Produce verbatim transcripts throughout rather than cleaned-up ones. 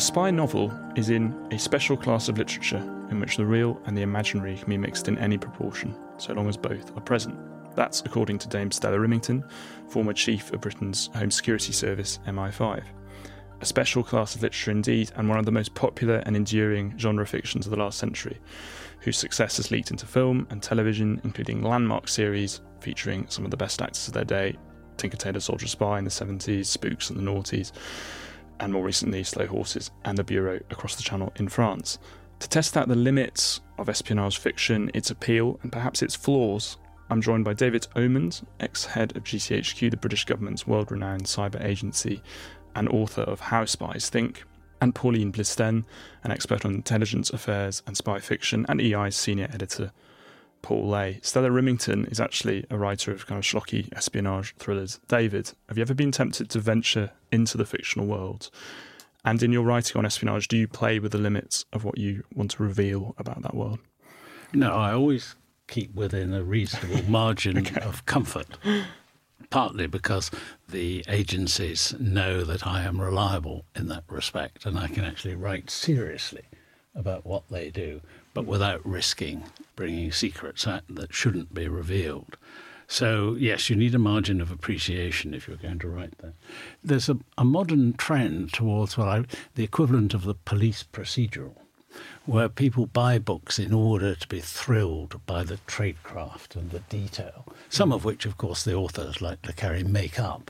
spy novel is in a special class of literature in which the real and the imaginary can be mixed in any proportion, so long as both are present. That's according to Dame Stella Rimington, former chief of Britain's Home Security Service, M I five. A special class of literature indeed, and one of the most popular and enduring genre fictions of the last century, whose success has leaked into film and television, including landmark series featuring some of the best actors of their day, Tinker Tailor Soldier Spy in the seventies, Spooks in the noughties, and more recently Slow Horses and The Bureau across the Channel in France. To test out the limits of espionage fiction, its appeal and perhaps its flaws, I'm joined by David Omand, ex-head of G C H Q, the British government's world-renowned cyber agency, and author of How Spies Think, and Pauline Blisten, an expert on intelligence affairs and spy fiction, and E I's senior editor, Paul Lay. Stella Rimington is actually a writer of kind of schlocky espionage thrillers. David, have you ever been tempted to venture into the fictional world? And in your writing on espionage, do you play with the limits of what you want to reveal about that world? No, I always keep within a reasonable margin okay. of comfort, partly because the agencies know that I am reliable in that respect and I can actually write seriously about what they do, but without risking bringing secrets out that shouldn't be revealed. So, yes, you need a margin of appreciation if you're going to write that. There's a, a modern trend towards what I, the equivalent of the police procedural, where people buy books in order to be thrilled by the tradecraft and the detail, some of which, of course, the authors like to carry make-up,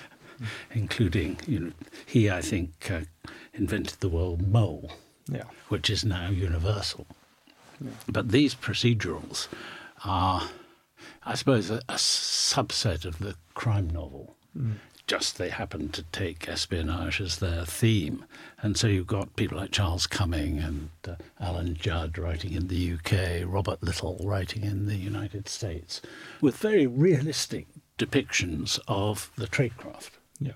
including, you know, he, I think, uh, invented the word mole, yeah. which is now universal. Yeah. But these procedurals are, I suppose, a, a subset of the crime novel. Mm. Just they happen to take espionage as their theme. And so you've got people like Charles Cumming and uh, Alan Judd writing in the U K, Robert Little writing in the United States, with very realistic depictions of the tradecraft. Yeah.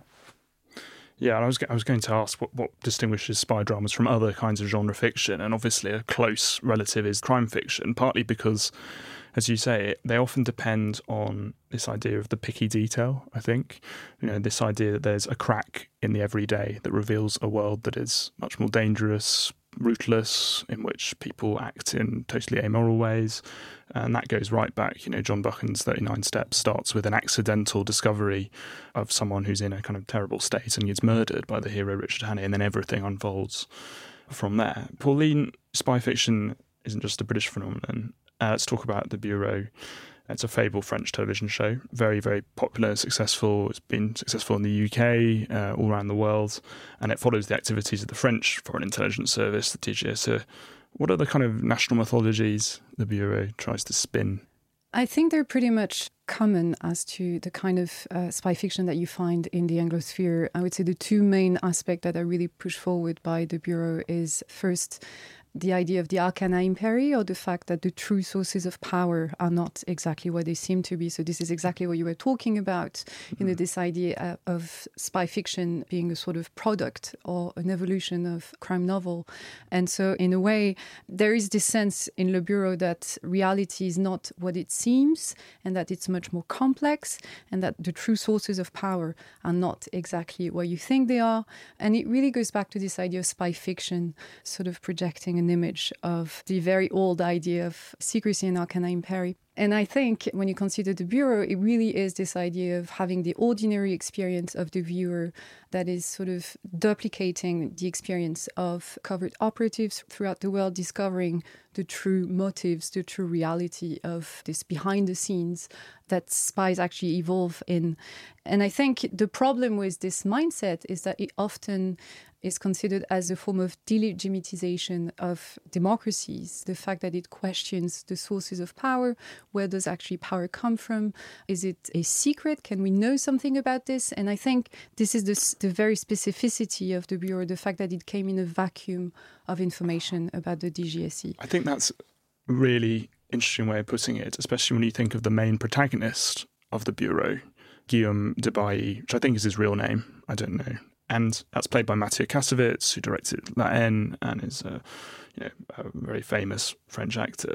Yeah, and I was I was going to ask what, what distinguishes spy dramas from other kinds of genre fiction, and obviously a close relative is crime fiction, partly because, as you say, they often depend on this idea of the picky detail, I think. You know, this idea that there's a crack in the everyday that reveals a world that is much more dangerous, ruthless, in which people act in totally amoral ways. And that goes right back. You know, John Buchan's thirty-nine Steps starts with an accidental discovery of someone who's in a kind of terrible state and gets murdered by the hero Richard Hannay, and then everything unfolds from there. Pauline, spy fiction isn't just a British phenomenon. Uh, let's talk about The Bureau. It's a fabled French television show, very, very popular, successful. It's been successful in the U K, uh, all around the world, and it follows the activities of the French Foreign Intelligence Service, the D G S E. What are the kind of national mythologies The Bureau tries to spin? I think they're pretty much common as to the kind of uh, spy fiction that you find in the Anglosphere. I would say the two main aspects that are really pushed forward by The Bureau is first the idea of the arcana imperii, or the fact that the true sources of power are not exactly what they seem to be. So this is exactly what you were talking about, mm-hmm. you know, this idea of spy fiction being a sort of product or an evolution of crime novel. And so in a way, there is this sense in Le Bureau that reality is not what it seems, and that it's much more complex, and that the true sources of power are not exactly what you think they are. And it really goes back to this idea of spy fiction, sort of projecting an image of the very old idea of secrecy and arcana imperii. And I think when you consider The Bureau, it really is this idea of having the ordinary experience of the viewer that is sort of duplicating the experience of covert operatives throughout the world, discovering the true motives, the true reality of this behind the scenes that spies actually evolve in. And I think the problem with this mindset is that it often is considered as a form of delegitimization of democracies. The fact that it questions the sources of power. Where does actually power come from? Is it a secret? Can we know something about this? And I think this is the, the very specificity of the Bureau, the fact that it came in a vacuum of information about the D G S E. I think that's a really interesting way of putting it, especially when you think of the main protagonist of the Bureau, Guillaume de Bailly, which I think is his real name. I don't know. And that's played by Mathieu Kassovitz, who directed La Haine and is a, you know, a very famous French actor.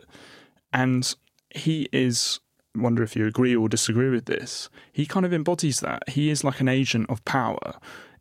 And he is, I wonder if you agree or disagree with this, he kind of embodies that. He is like an agent of power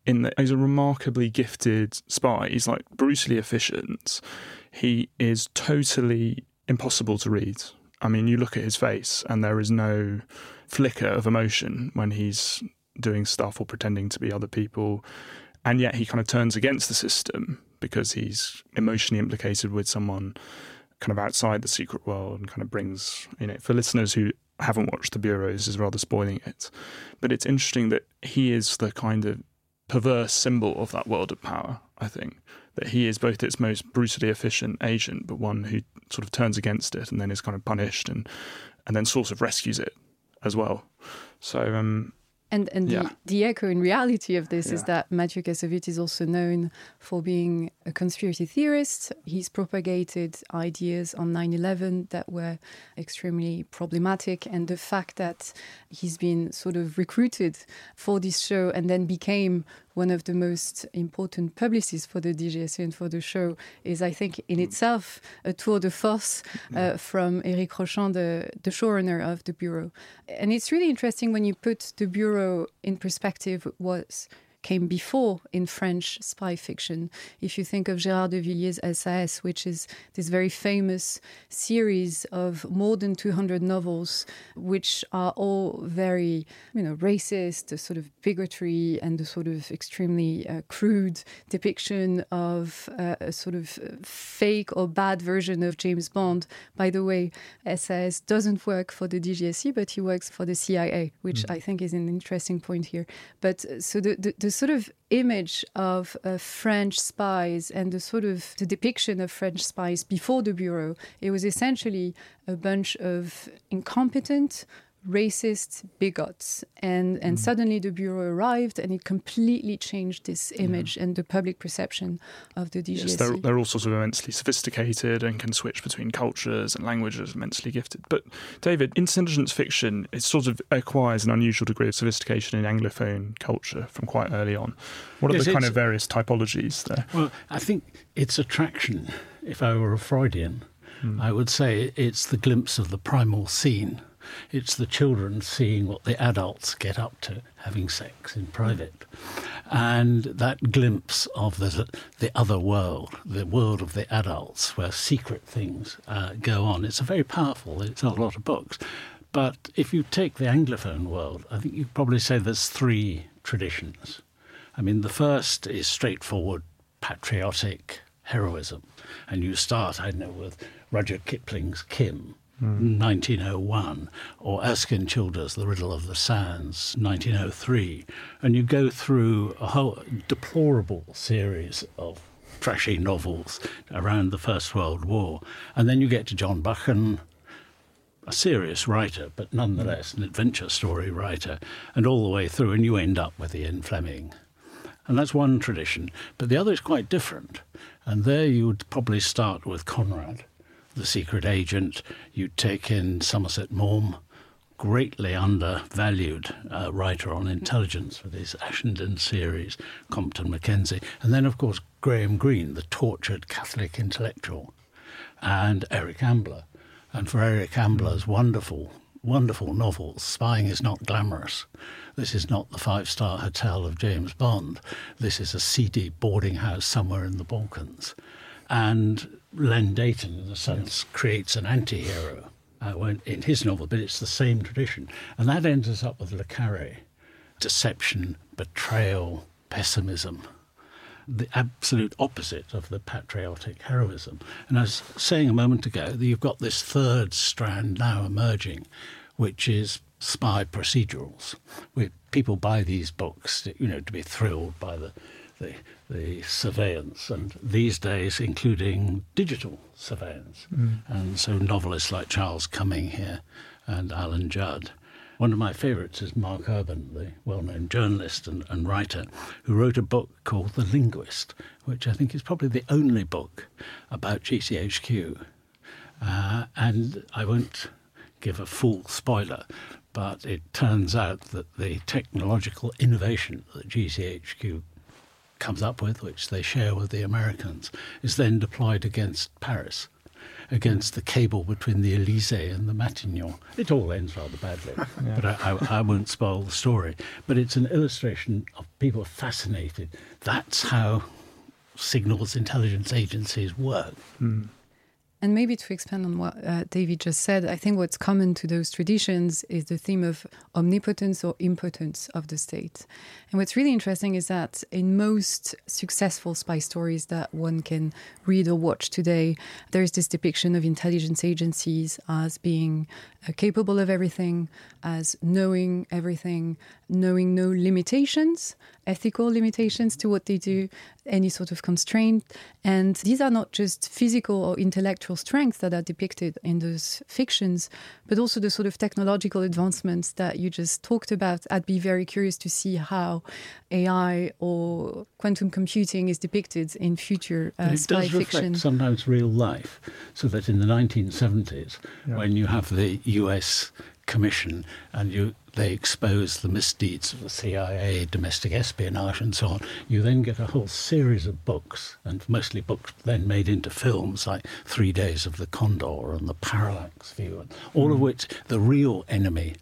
in that he's a remarkably gifted spy. He's like brutally efficient. He is totally impossible to read. I mean, you look at his face and there is no flicker of emotion when he's doing stuff or pretending to be other people. And yet he kind of turns against the system because he's emotionally implicated with someone kind of outside the secret world, and kind of brings, you know, for listeners who haven't watched The Bureau, this is rather spoiling it. But it's interesting that he is the kind of perverse symbol of that world of power, I think. That he is both its most brutally efficient agent, but one who sort of turns against it and then is kind of punished and, and then sort of rescues it as well. So, um, And, and yeah. the, the echo in reality of this yeah. is that Matthew Kassovitz is also known for being a conspiracy theorist. He's propagated ideas on nine eleven that were extremely problematic. And the fact that he's been sort of recruited for this show and then became one of the most important publicists for the D G S E and for the show is, I think, in itself a tour de force uh, from Éric Rochant, the, the showrunner of The Bureau. And it's really interesting when you put The Bureau in perspective what came before in French spy fiction. If you think of Gérard de Villiers' S A S, which is this very famous series of more than two hundred novels, which are all very, you know, racist, the sort of bigotry and the sort of extremely uh, crude depiction of uh, a sort of fake or bad version of James Bond. By the way, S A S doesn't work for the D G S E, but he works for the C I A, which mm. I think is an interesting point here. But so the, the, the sort of image of uh, French spies and the sort of the depiction of French spies before the Bureau, it was essentially a bunch of incompetent, racist bigots. And, and mm. suddenly the Bureau arrived and it completely changed this image yeah. and the public perception of the D G S E. Yes, they're, they're all sort of immensely sophisticated and can switch between cultures and languages, immensely gifted. But David, intelligence fiction, it sort of acquires an unusual degree of sophistication in Anglophone culture from quite early on. What are yes, the kind of various typologies there? Well, I think its attraction, if I were a Freudian, mm. I would say it's the glimpse of the primal scene. It's the children seeing what the adults get up to, having sex in private. And that glimpse of the, the other world, the world of the adults, where secret things uh, go on. It's a very powerful, it's a lot of books. But if you take the Anglophone world, I think you'd probably say there's three traditions. I mean, the first is straightforward patriotic heroism. And you start, I don't know, with Rudyard Kipling's Kim, Mm. nineteen oh one, or Erskine Childers' The Riddle of the Sands, nineteen oh three, and you go through a whole deplorable series of trashy novels around the First World War, and then you get to John Buchan, a serious writer, but nonetheless an adventure story writer, and all the way through, and you end up with Ian Fleming. And that's one tradition, but the other is quite different, and there you would probably start with Conrad, the secret agent. You'd take in Somerset Maugham, greatly undervalued uh, writer on intelligence with his Ashenden series, Compton Mackenzie. And then, of course, Graham Greene, the tortured Catholic intellectual, and Eric Ambler. And for Eric Ambler's wonderful, wonderful novels, Spying is Not Glamorous. This is not the five-star hotel of James Bond. This is a seedy boarding house somewhere in the Balkans. And Len Deighton, in a sense, creates an anti-hero uh, in his novel, but it's the same tradition. And that ends us up with Le Carré. Deception, betrayal, pessimism. The absolute opposite of the patriotic heroism. And I was saying a moment ago that you've got this third strand now emerging, which is spy procedurals, where people buy these books, you know, to be thrilled by the the, the surveillance, and these days including digital surveillance. Mm. And so novelists like Charles Cumming here and Alan Judd. One of my favourites is Mark Urban, the well-known journalist and, and writer, who wrote a book called The Linguist, which I think is probably the only book about G C H Q. Uh, and I won't give a full spoiler, but it turns out that the technological innovation that G C H Q comes up with, which they share with the Americans, is then deployed against Paris. against the cable between the Élysée and the Matignon. It all ends rather badly, yeah. but I, I, I won't spoil the story. But it's an illustration of people fascinated. That's how signals intelligence agencies work. Mm. And maybe to expand on what uh, David just said, I think what's common to those traditions is the theme of omnipotence or impotence of the state. And what's really interesting is that in most successful spy stories that one can read or watch today, there's this depiction of intelligence agencies as being uh, capable of everything, as knowing everything, knowing no limitations, ethical limitations to what they do, any sort of constraint. And these are not just physical or intellectual strengths that are depicted in those fictions, but also the sort of technological advancements that you just talked about. I'd be very curious to see how A I or quantum computing is depicted in future uh, it spy does fiction. Reflect sometimes real life, so that in the nineteen seventies, yeah. when you have the U S Commission and you they expose the misdeeds of the C I A, domestic espionage and so on, you then get a whole series of books, and mostly books then made into films like Three Days of the Condor and The Parallax View, and all mm. of which the real enemy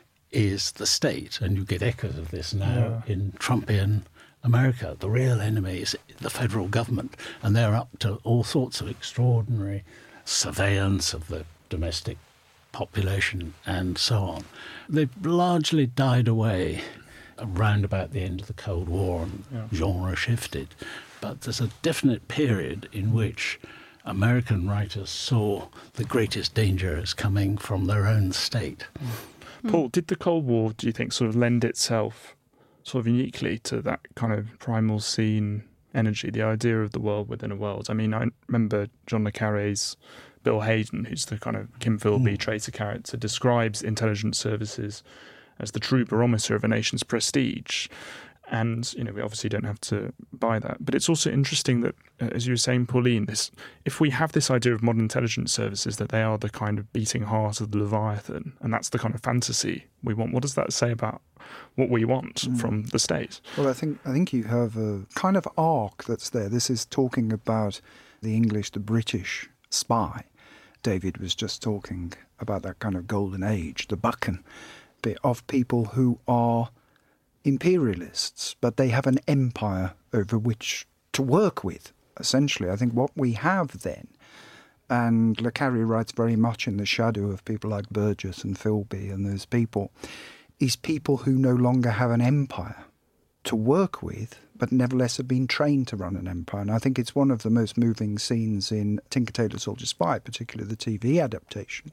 is the state. And you get echoes of this now yeah. in Trumpian America. The real enemy is the federal government, and they're up to all sorts of extraordinary surveillance of the domestic population and so on. They've largely died away around about the end of the Cold War, and yeah. genre shifted. But there's a definite period in which American writers saw the greatest danger as coming from their own state. Mm. Paul, did the Cold War, do you think, sort of lend itself sort of uniquely to that kind of primal scene energy, the idea of the world within a world? I mean, I remember John le Carré's Bill Hayden, who's the kind of Kim Philby mm. traitor character, describes intelligence services as the true barometer of a nation's prestige. And, you know, we obviously don't have to buy that. But it's also interesting that, uh, as you were saying, Pauline, this, if we have this idea of modern intelligence services, that they are the kind of beating heart of the Leviathan, and that's the kind of fantasy we want, what does that say about what we want mm. from the state? Well, I think I think you have a kind of arc that's there. This is talking about the English, the British spy. David was just talking about that kind of golden age, the Buchan bit of people who are imperialists, but they have an empire over which to work with, essentially. I think what we have then, and le Carré writes very much in the shadow of people like Burgess and Philby and those people, is people who no longer have an empire to work with, but nevertheless have been trained to run an empire. And I think it's one of the most moving scenes in Tinker Tailor Soldier Spy, particularly the T V adaptation,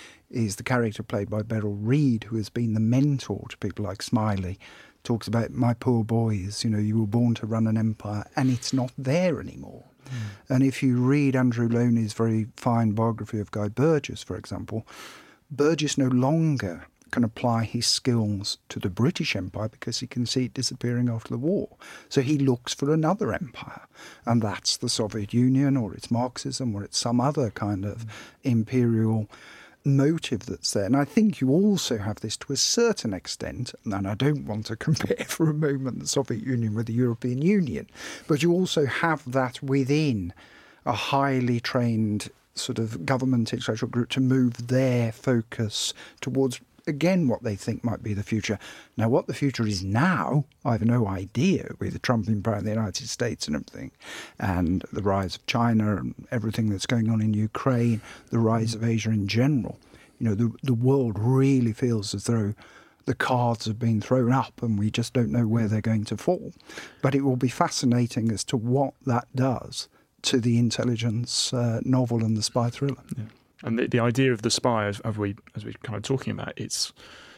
is the character played by Beryl Reid, who has been the mentor to people like Smiley, talks about, my poor boys, you know, you were born to run an empire, and it's not there anymore. Mm. And if you read Andrew Loney's very fine biography of Guy Burgess, for example, Burgess no longer can apply his skills to the British Empire because he can see it disappearing after the war. So he looks for another empire, and that's the Soviet Union, or it's Marxism, or it's some other kind of imperial motive that's there. And I think you also have this to a certain extent, and I don't want to compare for a moment the Soviet Union with the European Union, but you also have that within a highly trained sort of government intellectual group to move their focus towards, again, what they think might be the future. Now, what the future is now, I have no idea, with the Trump empire in the United States and everything, and the rise of China and everything that's going on in Ukraine, the rise of Asia in general. You know, the, the world really feels as though the cards have been thrown up and we just don't know where they're going to fall. But it will be fascinating as to what that does to the intelligence uh, novel and the spy thriller. Yeah. And the, the idea of the spy, as, as we as we're kind of talking about, it's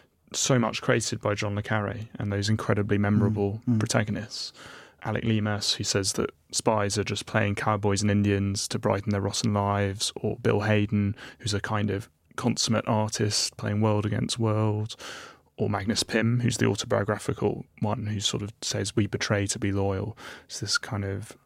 so much created by John le Carré and those incredibly memorable mm, mm. protagonists. Alec Leamas, who says that spies are just playing cowboys and Indians to brighten their rotten lives, or Bill Hayden, who's a kind of consummate artist playing world against world, or Magnus Pym, who's the autobiographical one, who sort of says we betray to be loyal. It's this kind of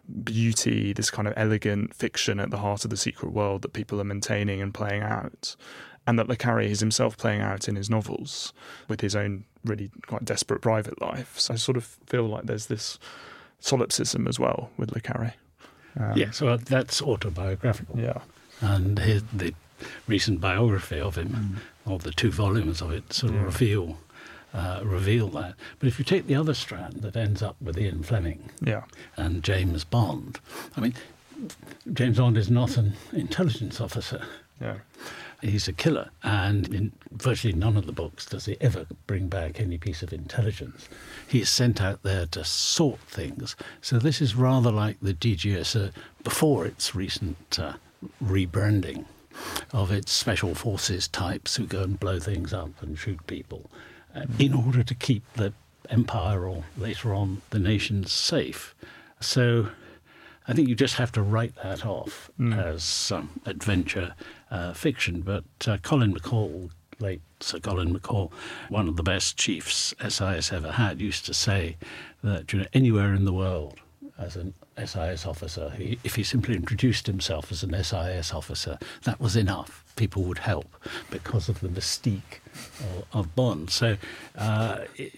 beauty, this kind of elegant fiction at the heart of the secret world that people are maintaining and playing out, and that le Carré is himself playing out in his novels with his own really quite desperate private life. So I sort of feel like there's this solipsism as well with le Carré. Um, yeah, so that's autobiographical. Yeah. And his, the recent biography of him, mm. or the two volumes of it, sort of yeah. reveal uh, reveal that. But if you take the other strand that ends up with Ian Fleming yeah. and James Bond, I mean, James Bond is not an intelligence officer. Yeah. He's a killer, and in virtually none of the books does he ever bring back any piece of intelligence. He is sent out there to sort things. So this is rather like the D G S uh, before its recent uh, rebranding of its special forces types who go and blow things up and shoot people uh, mm. in order to keep the empire or later on the nations safe. So I think you just have to write that off mm. as um, adventure uh, fiction. But uh, Colin McCall, late Sir Colin McCall, one of the best chiefs S I S ever had, used to say that, you know, anywhere in the world as an S I S officer, he, if he simply introduced himself as an S I S officer, that was enough. People would help because of the mystique of, of Bond. So uh,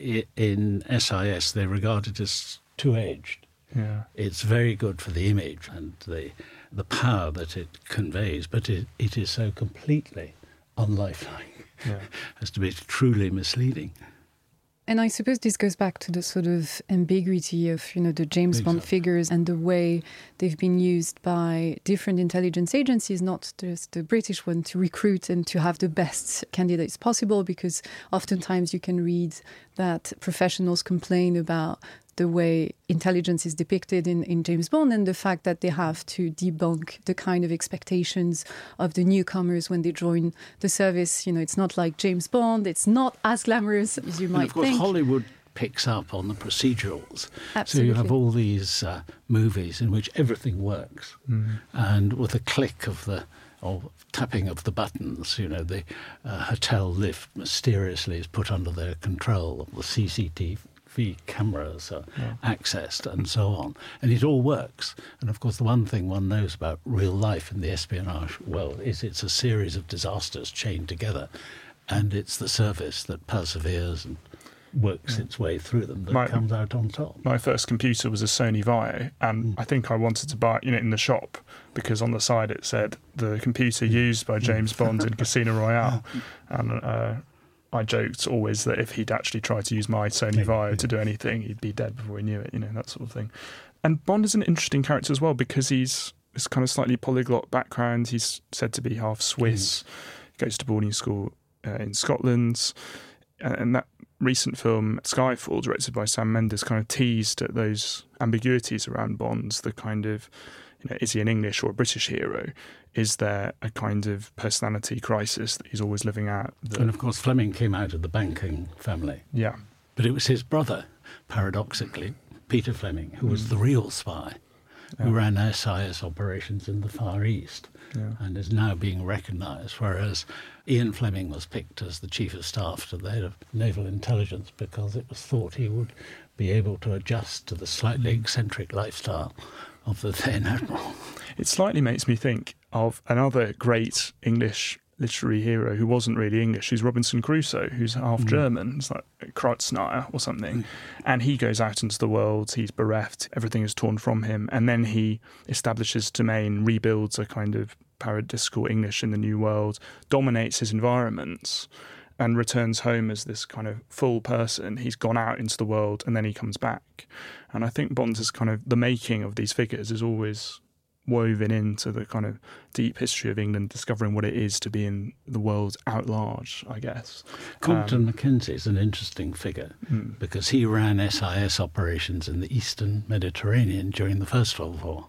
in S I S, they're regarded as two-edged. Yeah. It's very good for the image and the the power that it conveys, but it, it is so completely unlifelike yeah. as to be truly misleading. And I suppose this goes back to the sort of ambiguity of, you know, the James exactly. Bond figures and the way they've been used by different intelligence agencies, not just the British one, to recruit and to have the best candidates possible, because oftentimes you can read that professionals complain about the way intelligence is depicted in, in James Bond and the fact that they have to debunk the kind of expectations of the newcomers when they join the service. You know, it's not like James Bond. It's not as glamorous as you might think. And of course, think. Hollywood picks up on the procedurals. Absolutely. So you have all these uh, movies in which everything works. Mm. And with a click of the or tapping of the buttons, you know, the uh, hotel lift mysteriously is put under their control, the C C T V cameras are yeah. accessed and so on. And it all works. And of course, the one thing one knows about real life in the espionage world is it's a series of disasters chained together. And it's the service that perseveres and works yeah. its way through them that my, comes out on top. My first computer was a Sony Vaio, and mm. I think I wanted to buy it, you know, in the shop, because on the side it said the computer used by James Bond in Casino Royale. And uh, I joked always that if he'd actually tried to use my Sony Vaio to do anything, he'd be dead before he knew it, you know, that sort of thing. And Bond is an interesting character as well, because he's this kind of slightly polyglot background. He's said to be half Swiss. Mm. He goes to boarding school uh, in Scotland. And that recent film, Skyfall, directed by Sam Mendes, kind of teased at those ambiguities around Bonds, the kind of, you know, is he an English or a British hero? Is there a kind of personality crisis that he's always living at? That... And of course, Fleming came out of the banking family. Yeah. But it was his brother, paradoxically, Peter Fleming, who was mm. the real spy, yeah. who ran S I S operations in the Far East yeah. and is now being recognised, whereas Ian Fleming was picked as the chief of staff to the head of naval intelligence because it was thought he would be able to adjust to the slightly eccentric lifestyle of the then admiral. It slightly makes me think of another great English literary hero who wasn't really English, who's Robinson Crusoe, who's half mm. German. It's like Kreuznach or something. Mm. And he goes out into the world, he's bereft, everything is torn from him, and then he establishes domain, rebuilds a kind of paradisical English in the New World, dominates his environments, and returns home as this kind of full person. He's gone out into the world and then he comes back. And I think Bond is kind of, the making of these figures is always woven into the kind of deep history of England, discovering what it is to be in the world out large, I guess. Compton um, Mackenzie is an interesting figure mm. because he ran S I S operations in the Eastern Mediterranean during the First World War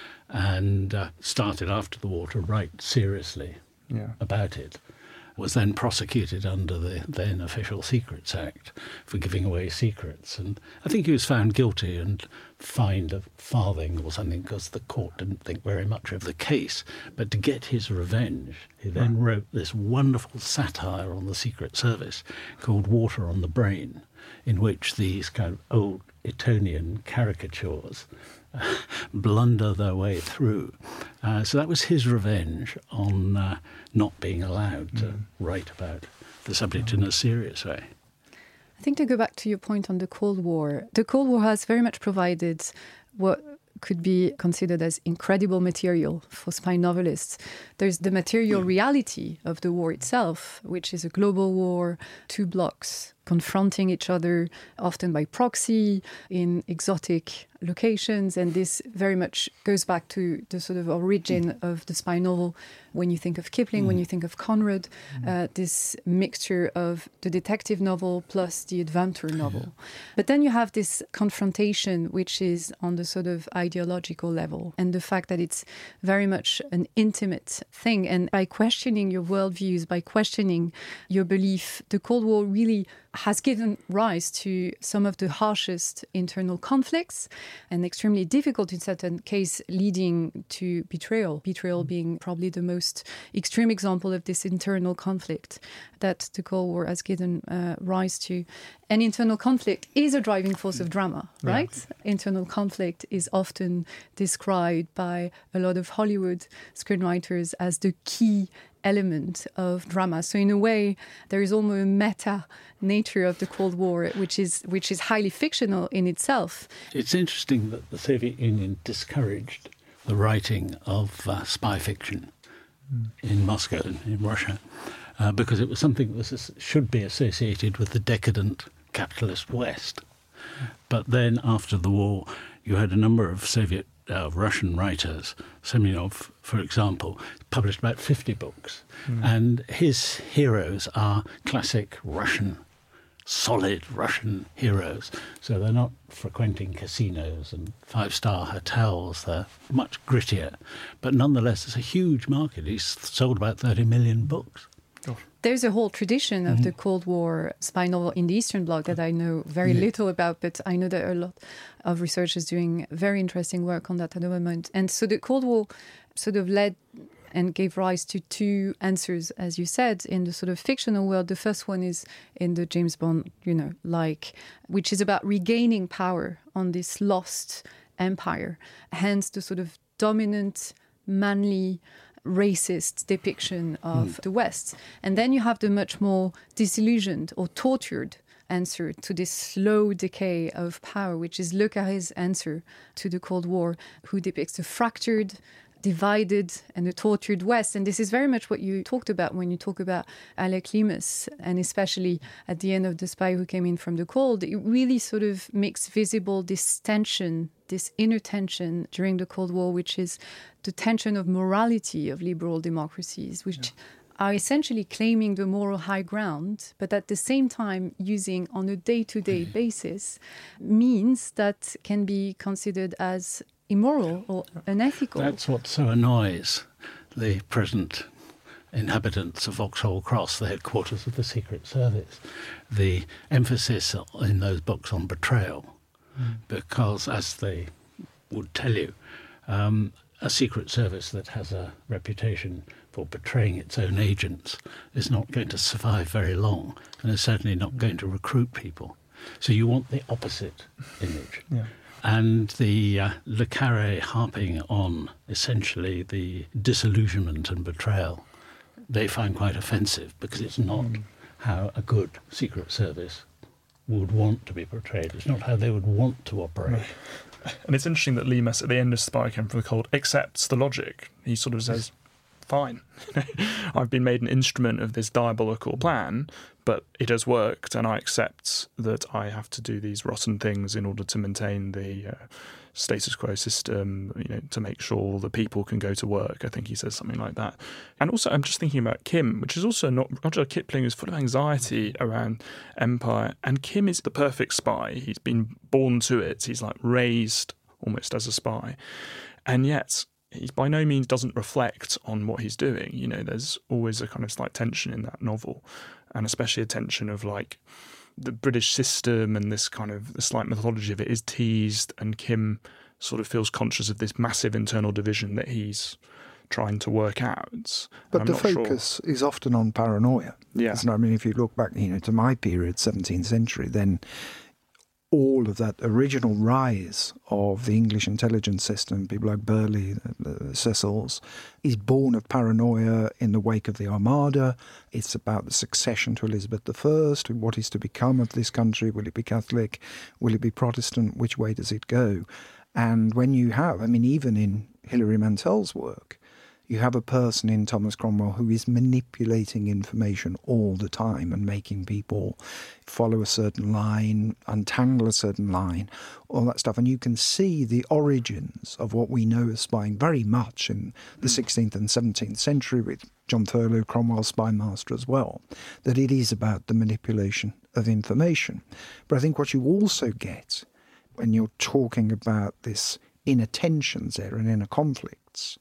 and uh, started after the war to write seriously yeah. about it. Was then prosecuted under the then Official Secrets Act for giving away secrets. And I think he was found guilty and fined a farthing or something because the court didn't think very much of the case. But to get his revenge, he then wrote this wonderful satire on the Secret Service called Water on the Brain, in which these kind of old Etonian caricatures blunder their way through. Uh, so that was his revenge on uh, not being allowed to mm. write about the subject in a serious way. I think to go back to your point on the Cold War, the Cold War has very much provided what could be considered as incredible material for spy novelists. There's the material reality of the war itself, which is a global war, two blocks confronting each other, often by proxy, in exotic locations. And this very much goes back to the sort of origin of the spy novel. When you think of Kipling, mm. when you think of Conrad, mm. uh, this mixture of the detective novel plus the adventure novel. Yeah. But then you have this confrontation, which is on the sort of ideological level, and the fact that it's very much an intimate thing. And by questioning your worldviews, by questioning your belief, the Cold War really has given rise to some of the harshest internal conflicts, and extremely difficult in certain cases, leading to betrayal. Betrayal being probably the most extreme example of this internal conflict that the Cold War has given uh, rise to. And internal conflict is a driving force of drama, right? Yeah. Internal conflict is often described by a lot of Hollywood screenwriters as the key element of drama. So in a way, there is almost a meta nature of the Cold War, which is which is highly fictional in itself. It's interesting that the Soviet Union discouraged the writing of uh, spy fiction mm. in Moscow and in Russia uh, because it was something that was, should be associated with the decadent capitalist West. But then after the war, you had a number of Soviet Uh, Russian writers. Semyonov, for example, published about fifty books. Mm. And his heroes are classic Russian, solid Russian heroes. So they're not frequenting casinos and five-star hotels. They're much grittier. But nonetheless, it's a huge market. He's sold about thirty million books. Oh. There's a whole tradition of mm-hmm. the Cold War spy novel in the Eastern Bloc that I know very yeah. little about, but I know that a lot of researchers doing very interesting work on that at the moment. And so the Cold War sort of led and gave rise to two answers, as you said, in the sort of fictional world. The first one is in the James Bond, you know, like, which is about regaining power on this lost empire. Hence the sort of dominant, manly, racist depiction of mm. the West. And then you have the much more disillusioned or tortured answer to this slow decay of power, which is Le Carré's answer to the Cold War, who depicts a fractured, divided and a tortured West. And this is very much what you talked about when you talk about Alec Leamas, and especially at the end of The Spy Who Came In From the Cold. It really sort of makes visible this tension, this inner tension during the Cold War, which is the tension of morality of liberal democracies, which yeah. are essentially claiming the moral high ground, but at the same time using on a day-to-day basis means that can be considered as immoral or unethical. That's what so annoys the present inhabitants of Vauxhall Cross, the headquarters of the Secret Service. The emphasis in those books on betrayal, mm. because, as they would tell you, um, a Secret Service that has a reputation for betraying its own agents is not going to survive very long, and is certainly not going to recruit people. So you want the opposite image. Yeah. And the uh, Le Carré harping on essentially the disillusionment and betrayal, they find quite offensive, because it's not mm. how a good Secret Service would want to be portrayed. It's not how they would want to operate. Right. And it's interesting that Leamas, at the end of Spy Came From the Cold, accepts the logic. He sort of says, fine, I've been made an instrument of this diabolical plan, but it has worked, and I accept that I have to do these rotten things in order to maintain the uh, status quo system, you know, to make sure the people can go to work. I think he says something like that. And also, I'm just thinking about Kim, which is also not Rudyard Kipling, is full of anxiety around empire, and Kim is the perfect spy. He's been born to it. He's like raised almost as a spy, and yet he by no means doesn't reflect on what he's doing. You know, there's always a kind of slight tension in that novel, and especially a tension of like the British system, and this kind of the slight mythology of it is teased, and Kim sort of feels conscious of this massive internal division that he's trying to work out. But the focus sure. is often on paranoia. Yeah. Isn't it? I mean, if you look back, you know, to my period, seventeenth century, then all of that original rise of the English intelligence system, people like Burley, the Cecils, is born of paranoia in the wake of the Armada. It's about the succession to Elizabeth the First. What is to become of this country? Will it be Catholic? Will it be Protestant? Which way does it go? And when you have, I mean, even in Hilary Mantel's work, you have a person in Thomas Cromwell who is manipulating information all the time and making people follow a certain line, untangle a certain line, all that stuff. And you can see the origins of what we know as spying very much in the sixteenth and seventeenth century with John Thurlow, Cromwell's spy master as well, that it is about the manipulation of information. But I think what you also get when you're talking about this inner tensions there and inner conflicts,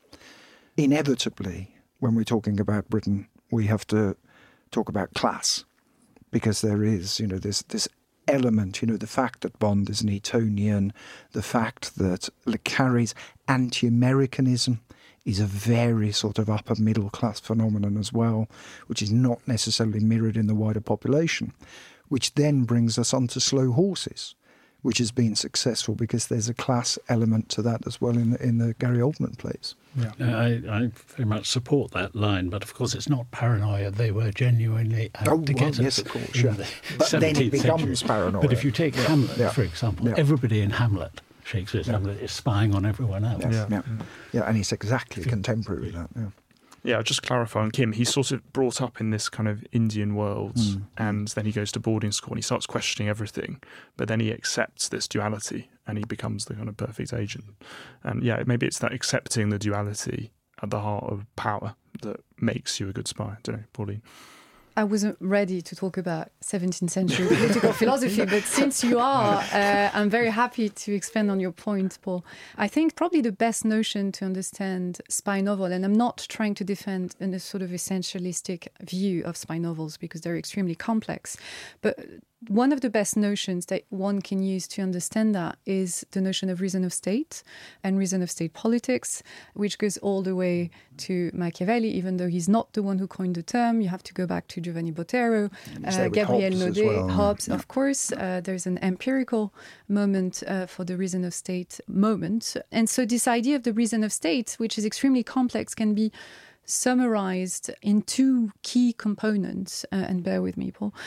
inevitably, when we're talking about Britain, we have to talk about class, because there is, you know, this this element, you know, the fact that Bond is an Etonian, the fact that Le Carré's anti-Americanism is a very sort of upper middle class phenomenon as well, which is not necessarily mirrored in the wider population, which then brings us on to Slow Horses, which has been successful because there's a class element to that as well in the, in the Gary Oldman plays. Yeah. I, I very much support that line, but of course it's not paranoia. They were genuinely out oh, to well, get yes, us. of course, yeah. The But then it becomes century. paranoia. But if you take yeah. Hamlet, yeah. for example, yeah. everybody in Hamlet, Shakespeare's yeah. Hamlet, is spying on everyone else. Yeah, yeah. yeah. yeah and it's exactly contemporary with that, yeah. Yeah, just clarifying, Kim, he's sort of brought up in this kind of Indian world, mm. and then he goes to boarding school and he starts questioning everything, but then he accepts this duality and he becomes the kind of perfect agent. And yeah, maybe it's that accepting the duality at the heart of power that makes you a good spy. I don't know, Pauline. I wasn't ready to talk about seventeenth century political philosophy, but since you are, uh, I'm very happy to expand on your point, Paul. I think probably the best notion to understand spy novel, and I'm not trying to defend a sort of essentialistic view of spy novels because they're extremely complex, but one of the best notions that one can use to understand that is the notion of reason of state and reason of state politics, which goes all the way to Machiavelli, even though he's not the one who coined the term. You have to go back to Giovanni Botero, uh, Gabriel Naudet, well. Hobbes, yeah. Of course. Uh, there's an empirical moment uh, for the reason of state moment. And so this idea of the reason of state, which is extremely complex, can be summarized in two key components, uh, and bear with me, Paul.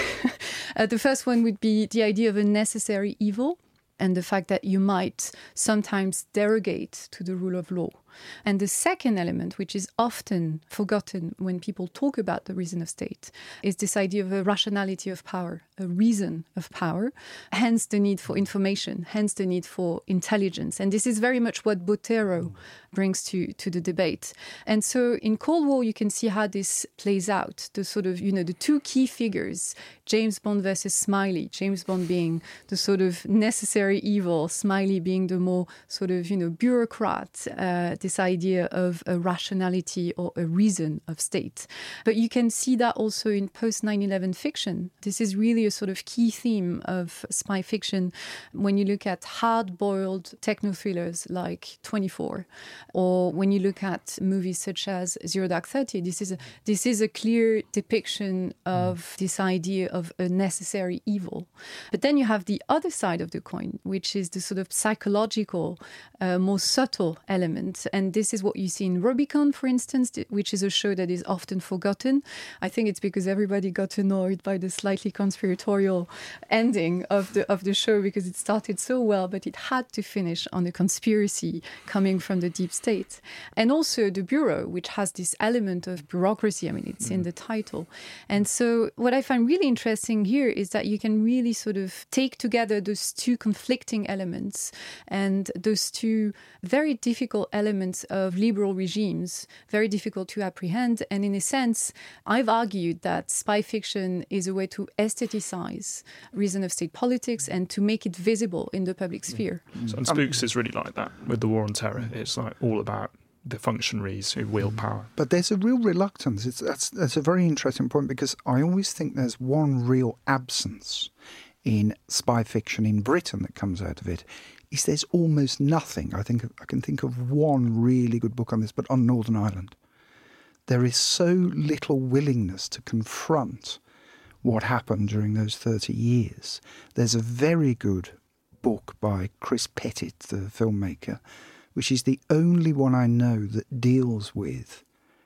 uh, the first one would be the idea of a necessary evil and the fact that you might sometimes derogate to the rule of law. And the second element, which is often forgotten when people talk about the reason of state, is this idea of a rationality of power, a reason of power, hence the need for information, hence the need for intelligence. And this is very much what Botero brings to, to the debate. And so in Cold War, you can see how this plays out, the sort of, you know, the two key figures, James Bond versus Smiley, James Bond being the sort of necessary evil, Smiley being the more sort of, you know, bureaucrat, uh, this idea of a rationality or a reason of state. But you can see that also in post nine eleven fiction. This is really a sort of key theme of spy fiction when you look at hard-boiled techno-thrillers like twenty-four, or when you look at movies such as Zero Dark Thirty. This is a, this is a clear depiction of this idea of a necessary evil. But then you have the other side of the coin, which is the sort of psychological, uh, more subtle element. And this is what you see in Rubicon, for instance, which is a show that is often forgotten. I think it's because everybody got annoyed by the slightly conspiratorial ending of the of the show because it started so well, but it had to finish on a conspiracy coming from the deep state. And also The Bureau, which has this element of bureaucracy. I mean, it's mm. in the title. And so what I find really interesting here is that you can really sort of take together those two conflicting elements and those two very difficult elements of liberal regimes, very difficult to apprehend. And in a sense, I've argued that spy fiction is a way to aestheticize reason of state politics and to make it visible in the public sphere. So, and Spooks is really like that with the War on Terror. It's like all about the functionaries who wield power. But there's a real reluctance. It's, that's, that's a very interesting point because I always think there's one real absence in spy fiction in Britain that comes out of it. Is there's almost nothing. I think I can think of one really good book on this, but on Northern Ireland. There is so little willingness to confront what happened during those thirty years. There's a very good book by Chris Pettit, the filmmaker, which is the only one I know that deals with,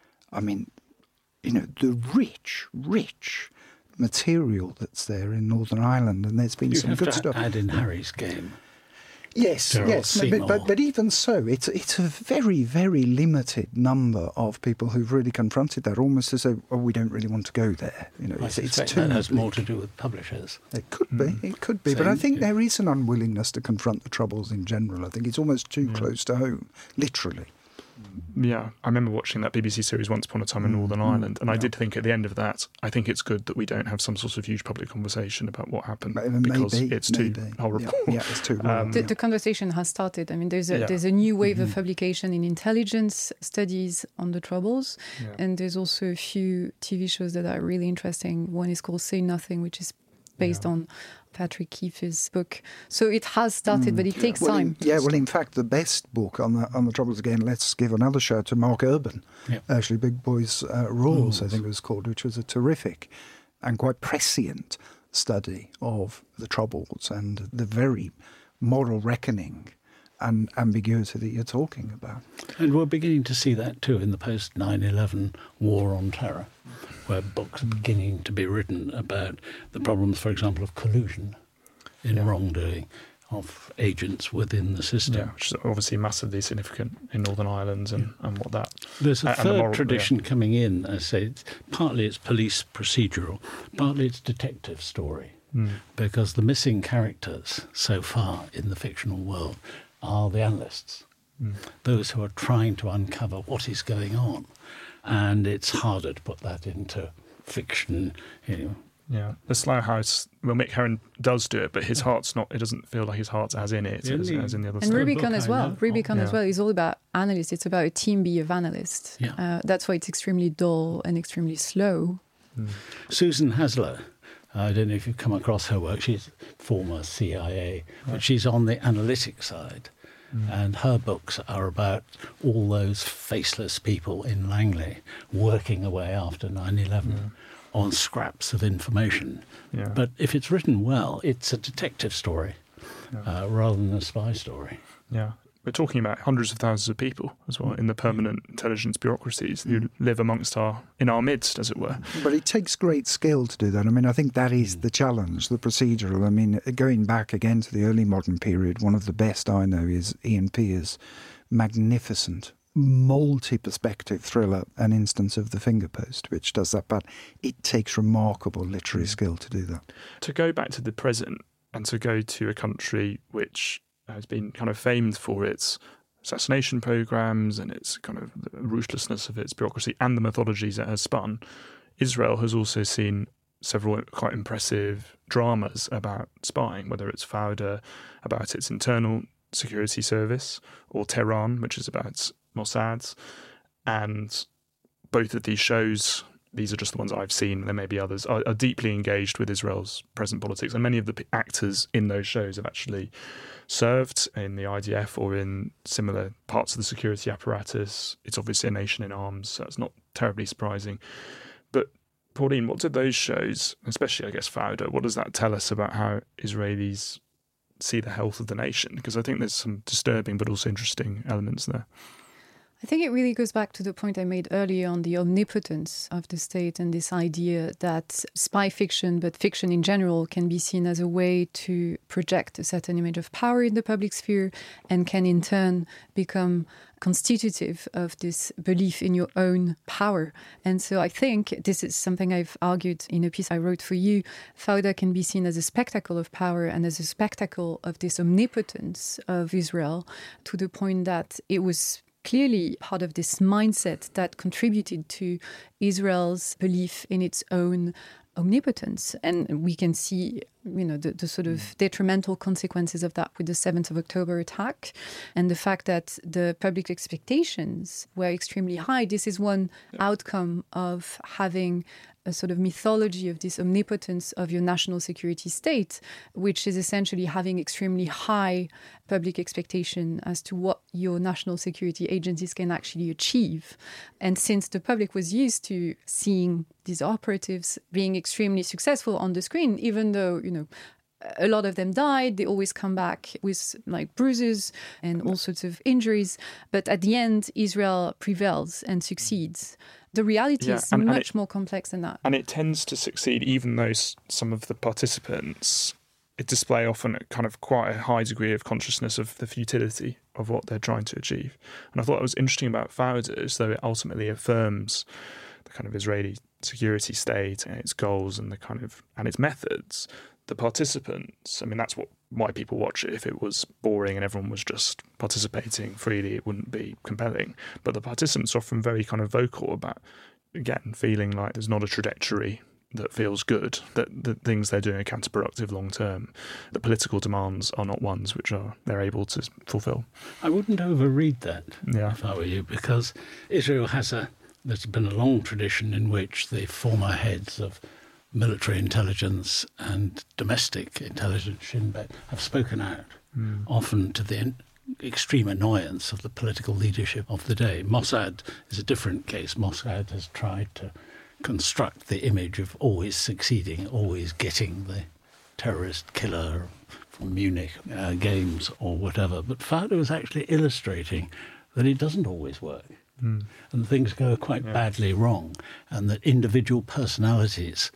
I mean, you know, the rich, rich material that's there in Northern Ireland, and there's been you some have good to stuff. Add in Harry's Game. Yes, Gerald yes, but, Seymour. but, but even so, it's it's a very, very limited number of people who've really confronted that, almost as though, oh, we don't really want to go there. You know, I it's, it's suspect too that has big. more to do with publishers. It could be, Mm. it could be, So, but I think yeah. there is an unwillingness to confront the Troubles in general. I think it's almost too Yeah. close to home, literally. Yeah, I remember watching that B B C series Once Upon a Time in Mm, Northern mm, Ireland, and I yeah. did think at the end of that, I think it's good that we don't have some sort of huge public conversation about what happened, Maybe, because maybe, it's too maybe. horrible. Yeah, yeah, it's too horrible. Um, The, yeah. the conversation has started. I mean, there's a Yeah. there's a new wave Mhm. of publication in intelligence studies on the Troubles, Yeah. and there's also a few T V shows that are really interesting. One is called Say Nothing, which is based Yeah. on Patrick Keefe's book. So it has started, Mm. but it takes Well, time. in, yeah, well, in fact, the best book on the on the Troubles, again, let's give another shout to Mark Urban. Yep. Actually, Big Boys uh, Rules, I Rules. think it was called, which was a terrific and quite prescient study of the Troubles and the very moral reckoning and ambiguity that you're talking about. And we're beginning to see that too in the post nine eleven war on terror, where books are beginning to be written about the problems, for example, of collusion in Yeah. wrongdoing of agents within the system. Yeah, which is obviously massively significant in Northern Ireland and, and what that... There's a and the third moral- tradition coming in. I say, it's, partly it's police procedural, partly it's detective story, Mm. because the missing characters so far in the fictional world are the analysts, Mm. those who are trying to uncover what is going on. And it's harder to put that into fiction. You know. Yeah, the Slough House, well, Mick Herron does do it, but his heart's not, it doesn't feel like his heart's as in it as, Really? as in the other And stuff. Ruby- Rubicon book as I well. know. Rubicon as Yeah. well is all about analysts. It's about a team B of analysts. Yeah. Uh, that's why it's extremely dull and extremely slow. Mm. Susan Hasler, I don't know if you've come across her work. She's former C I A, but Right. she's on the analytic side. Mm. And her books are about all those faceless people in Langley working away after nine eleven on scraps of information. Yeah. But if it's written well, it's a detective story Yeah. uh, rather than a spy story. Yeah. We're talking about hundreds of thousands of people as well in the permanent intelligence bureaucracies who live amongst our, in our midst, as it were. But it takes great skill to do that. I mean, I think that is the challenge, the procedural. I mean, going back again to the early modern period, one of the best I know is Ian Pear's magnificent multi-perspective thriller, An Instance of the Finger Post, which does that. But it takes remarkable literary skill to do that. To go back to the present and to go to a country which has been kind of famed for its assassination programs and its kind of the ruthlessness of its bureaucracy and the methodologies it has spun, Israel has also seen several quite impressive dramas about spying, whether it's Fauda, about its internal security service, or Tehran, which is about Mossad. And both of these shows, these are just the ones I've seen, there may be others, are, are deeply engaged with Israel's present politics. And many of the p- actors in those shows have actually served in the I D F or in similar parts of the security apparatus. It's obviously a nation in arms, so it's not terribly surprising. But Pauline, what did those shows, especially I guess Fauda, what does that tell us about how Israelis see the health of the nation? Because I think there's some disturbing but also interesting elements there. I think it really goes back to the point I made earlier on the omnipotence of the state and this idea that spy fiction, but fiction in general, can be seen as a way to project a certain image of power in the public sphere and can in turn become constitutive of this belief in your own power. And so I think this is something I've argued in a piece I wrote for you. Fauda can be seen as a spectacle of power and as a spectacle of this omnipotence of Israel, to the point that it was clearly part of this mindset that contributed to Israel's belief in its own omnipotence. And we can see, you know, the, the sort of detrimental consequences of that with the seventh of October attack and the fact that the public expectations were extremely high. This is one outcome of having a sort of mythology of this omnipotence of your national security state, which is essentially having extremely high public expectation as to what your national security agencies can actually achieve. And since the public was used to seeing these operatives being extremely successful on the screen, even though, you know, a lot of them died, they always come back with like bruises and all sorts of injuries. But at the end, Israel prevails and succeeds. The reality Yeah, is and- and much it- more complex than that. And it tends to succeed even though s- some of the participants display often kind of quite a high degree of consciousness of the futility of what they're trying to achieve. And I thought what was interesting about Fauda is though it ultimately affirms the kind of Israeli security state and its goals and the kind of and its methods, the participants, I mean, that's what why people watch it. If it was boring and everyone was just participating freely, it wouldn't be compelling. But the participants are often very kind of vocal about, again, feeling like there's not a trajectory that feels good, that the things they're doing are counterproductive long term. The political demands are not ones which are they're able to fulfill. I wouldn't overread that, yeah. if I were you, because Israel has a, there's been a long tradition in which the former heads of military intelligence and domestic intelligence, Shin Bet, have spoken out, mm. often to the extreme annoyance of the political leadership of the day. Mossad is a different case. Mossad has tried to construct the image of always succeeding, always getting the terrorist killer from Munich uh, games or whatever. But Fauda was actually illustrating that it doesn't always work. Mm. And things go quite yeah. badly wrong, and that individual personalities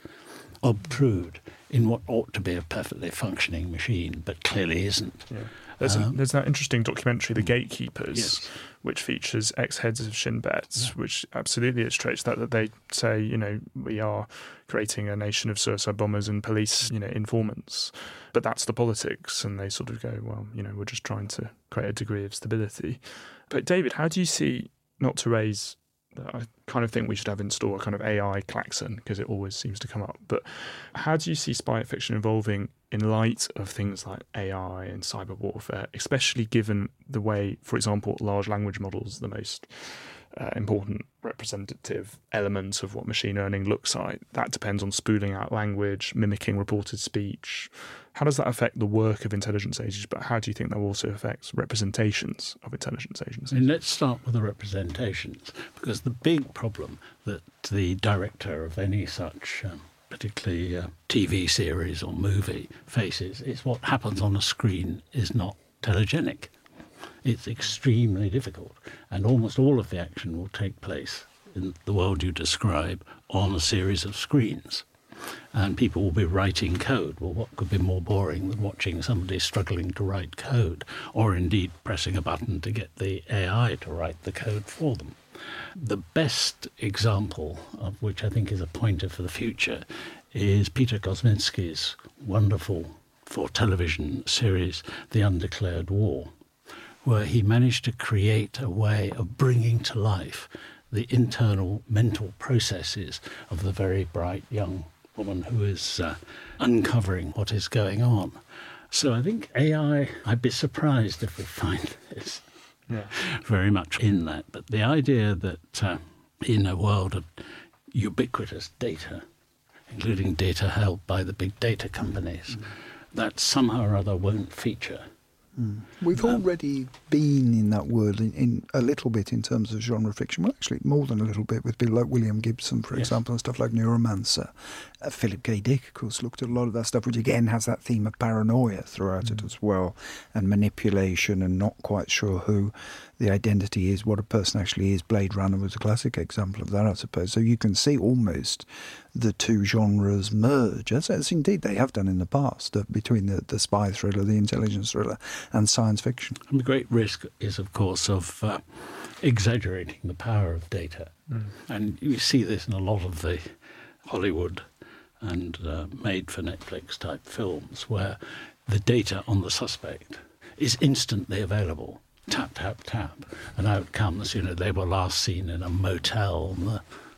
obtrude in what ought to be a perfectly functioning machine, but clearly isn't. Yeah. There's, um, a, there's that interesting documentary, The Gatekeepers, yes. which features ex-heads of Shin Bet, yeah. which absolutely illustrates that, that they say, you know, we are creating a nation of suicide bombers and police, you know, informants. But that's the politics, and they sort of go, well, you know, we're just trying to create a degree of stability. But David, how do you see, not to raise, I kind of think we should have in store a kind of A I klaxon, because it always seems to come up, but how do you see spy fiction evolving in light of things like A I and cyber warfare, especially given the way, for example, large language models, the most uh, important representative element of what machine learning looks like, that depends on spooling out language, mimicking reported speech. How does that affect the work of intelligence agencies, but how do you think that will also affect representations of intelligence agencies? And let's start with the representations, because the big problem that the director of any such um, particularly uh, T V series or movie faces is what happens on a screen is not telegenic. It's extremely difficult, and almost all of the action will take place in the world you describe on a series of screens. And people will be writing code. Well, what could be more boring than watching somebody struggling to write code, or indeed pressing a button to get the A I to write the code for them? The best example of which I think is a pointer for the future is Peter Kosminski's wonderful for television series, The Undeclared War, where he managed to create a way of bringing to life the internal mental processes of the very bright young woman who is uh, uncovering what is going on. So I think A I, I'd be surprised if we find this yeah. very much in that. But the idea that uh, in a world of ubiquitous data, including data held by the big data companies, mm. that somehow or other won't feature. Mm. We've um, already been in that world in, in a little bit in terms of genre fiction. Well, actually, more than a little bit with people like William Gibson, for yes. example, and stuff like Neuromancer. Uh, Philip K. Dick, of course, looked at a lot of that stuff, which again has that theme of paranoia throughout mm. it as well, and manipulation and not quite sure who the identity is, what a person actually is. Blade Runner was a classic example of that, I suppose. So you can see almost the two genres merge, as, as indeed they have done in the past, uh, between the, the spy thriller, the intelligence thriller, and science fiction. And the great risk is, of course, of uh, exaggerating the power of data. Mm. And you see this in a lot of the Hollywood and uh, made-for-Netflix type films, where the data on the suspect is instantly available. Tap, tap, tap, and out comes, you know, they were last seen in a motel on the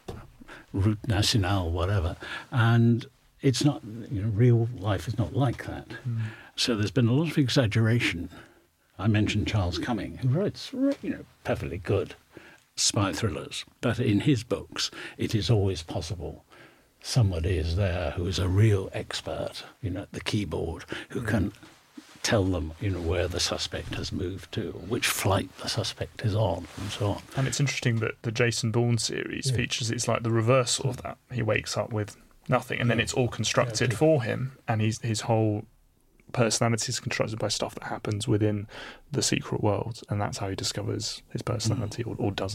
Route Nationale, whatever. And it's not, you know, real life is not like that. Mm. So there's been a lot of exaggeration. I mentioned Charles Cumming, who writes, you know, perfectly good spy thrillers. But in his books, it is always possible somebody is there who is a real expert, you know, at the keyboard, who mm. can tell them, you know, where the suspect has moved to, or which flight the suspect is on, and so on. And it's interesting that the Jason Bourne series yeah. features, it's like the reversal of that. He wakes up with nothing, and yeah. then it's all constructed yeah, for him, and he's, his whole personality is constructed by stuff that happens within the secret world, and that's how he discovers his personality, mm. or, or doesn't.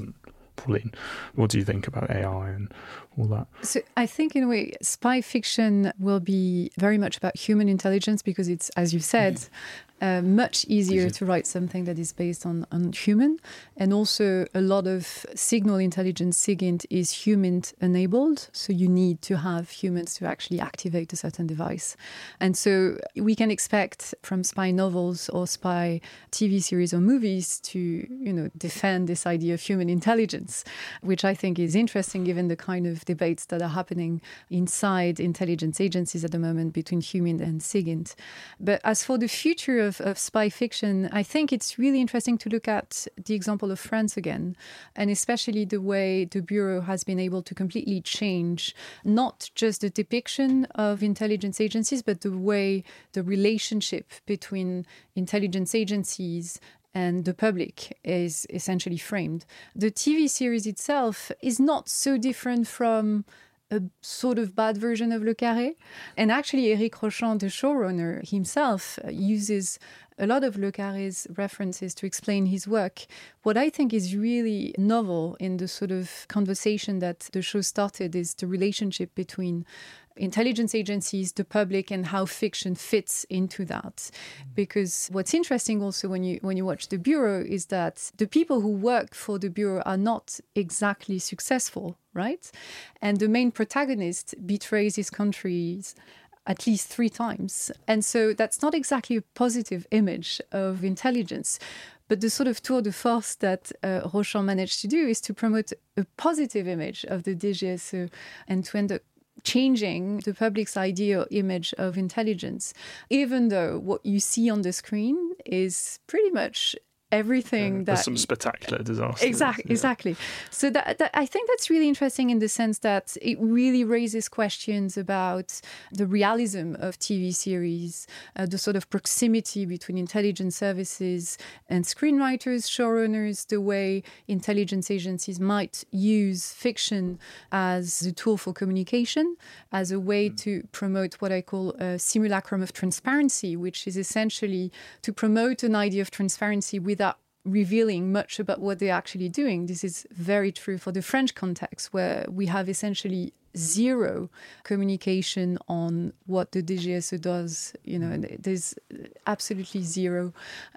Pauline, what do you think about A I and all that? So I think in a way, spy fiction will be very much about human intelligence because it's, as you said, uh, much easier to write something that is based on, on human. And also a lot of signal intelligence, SIGINT, is human enabled. So you need to have humans to actually activate a certain device. And so we can expect from spy novels or spy T V series or movies to, you know, defend this idea of human intelligence, which I think is interesting given the kind of debates that are happening inside intelligence agencies at the moment between human and SIGINT. But as for the future of, of spy fiction, I think it's really interesting to look at the example of France again, and especially the way the Bureau has been able to completely change not just the depiction of intelligence agencies, but the way the relationship between intelligence agencies and the public is essentially framed. The T V series itself is not so different from a sort of bad version of Le Carré. And actually, Éric Rochant, the showrunner himself, uses a lot of Le Carré's references to explain his work. What I think is really novel in the sort of conversation that the show started is the relationship between intelligence agencies, the public, and how fiction fits into that. Because what's interesting also when you when you watch The Bureau is that the people who work for The Bureau are not exactly successful, right? And the main protagonist betrays his countries at least three times. And so that's not exactly a positive image of intelligence. But the sort of tour de force that uh, Rochant managed to do is to promote a positive image of the D G S E and to end up changing the public's idea or image of intelligence, even though what you see on the screen is pretty much everything yeah, that some spectacular disasters. Exactly, yeah. exactly. So that, that I think that's really interesting in the sense that it really raises questions about the realism of T V series, uh, the sort of proximity between intelligence services and screenwriters, showrunners, the way intelligence agencies might use fiction as a tool for communication, as a way mm. to promote what I call a simulacrum of transparency, which is essentially to promote an idea of transparency without revealing much about what they're actually doing. This is very true for the French context, where we have essentially zero communication on what the D G S E does. You know, there's absolutely zero.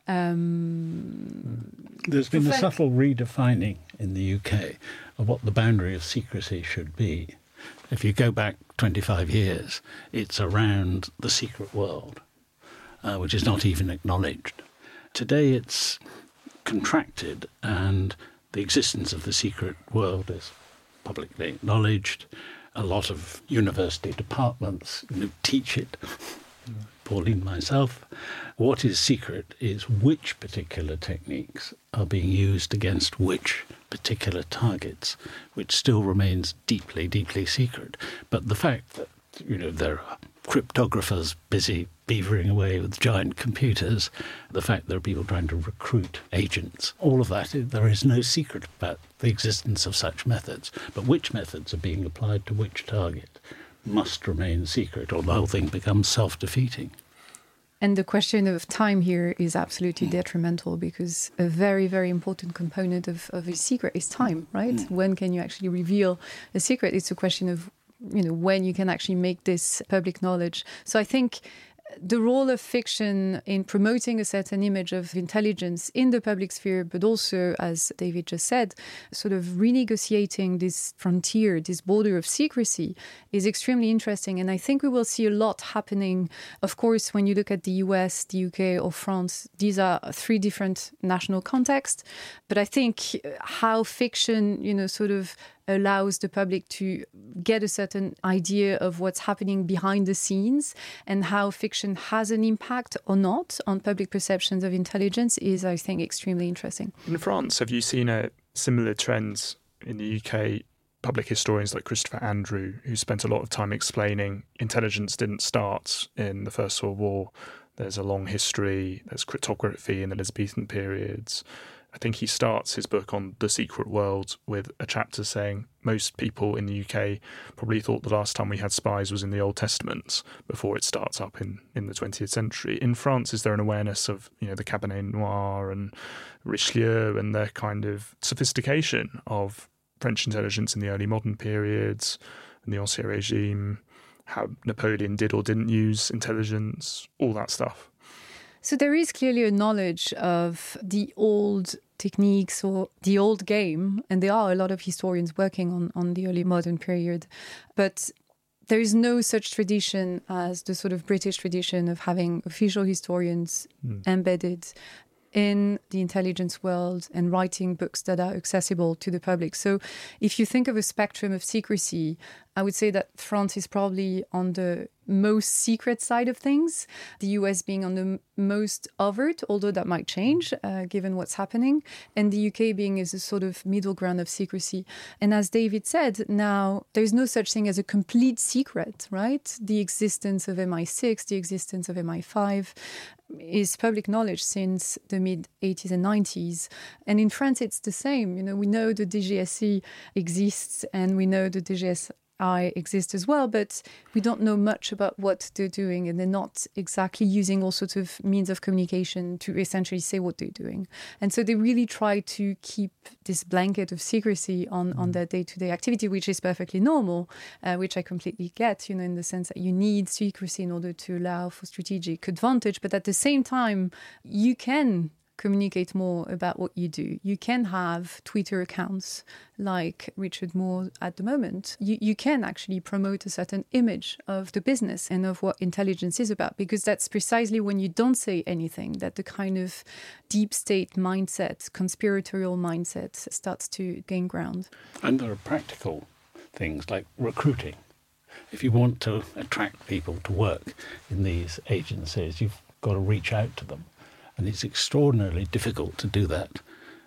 Um, There's been a subtle redefining in the U K of what the boundary of secrecy should be. If you go back twenty-five years, it's around the secret world, uh, which is not even acknowledged. Today it's contracted, and the existence of the secret world is publicly acknowledged. A lot of university departments you know, teach it. Pauline, myself. What is secret is which particular techniques are being used against which particular targets, which still remains deeply, deeply secret. But the fact that you know there are cryptographers busy beavering away with giant computers, the fact there are people trying to recruit agents, all of that, there is no secret about the existence of such methods. But which methods are being applied to which target must remain secret, or the whole thing becomes self-defeating. And the question of time here is absolutely detrimental, because a very, very important component of, of a secret is time, right? Mm. When can you actually reveal a secret? It's a question of you know, when you can actually make this public knowledge. So I think the role of fiction in promoting a certain image of intelligence in the public sphere, but also, as David just said, sort of renegotiating this frontier, this border of secrecy, is extremely interesting. And I think we will see a lot happening. Of course, when you look at the U S, the U K, or France, these are three different national contexts. But I think how fiction, you know, sort of allows the public to get a certain idea of what's happening behind the scenes and how fiction has an impact or not on public perceptions of intelligence is, I think, extremely interesting. In France, have you seen a similar trends in the U K? Public historians like Christopher Andrew, who spent a lot of time explaining intelligence didn't start in the First World War. There's a long history, there's cryptography in the Elizabethan periods. I think he starts his book on the secret world with a chapter saying most people in the U K probably thought the last time we had spies was in the Old Testament before it starts up in, in the twentieth century. In France, is there an awareness of, you know, the Cabernet Noir and Richelieu and their kind of sophistication of French intelligence in the early modern periods and the Ancien Regime, how Napoleon did or didn't use intelligence, all that stuff? So there is clearly a knowledge of the old techniques or the old game, and there are a lot of historians working on, on the early modern period. But there is no such tradition as the sort of British tradition of having official historians mm. embedded in the intelligence world and writing books that are accessible to the public. So if you think of a spectrum of secrecy, I would say that France is probably on the most secret side of things, the U S being on the most overt, although that might change uh, given what's happening, and the U K being as a sort of middle ground of secrecy. And as David said, now there's no such thing as a complete secret, right? The existence of M I six, the existence of M I five is public knowledge since the mid eighties and nineties. And in France, it's the same. You know, we know the D G S E exists and we know the D G S I exist as well, but we don't know much about what they're doing, and they're not exactly using all sorts of means of communication to essentially say what they're doing. And so they really try to keep this blanket of secrecy on, mm. on their day-to-day activity, which is perfectly normal, uh, which I completely get, you know, in the sense that you need secrecy in order to allow for strategic advantage. But at the same time, you can communicate more about what you do. You can have Twitter accounts like Richard Moore at the moment. You, you can actually promote a certain image of the business and of what intelligence is about, because that's precisely when you don't say anything that the kind of deep state mindset, conspiratorial mindset starts to gain ground. And there are practical things like recruiting. If you want to attract people to work in these agencies, you've got to reach out to them. And it's extraordinarily difficult to do that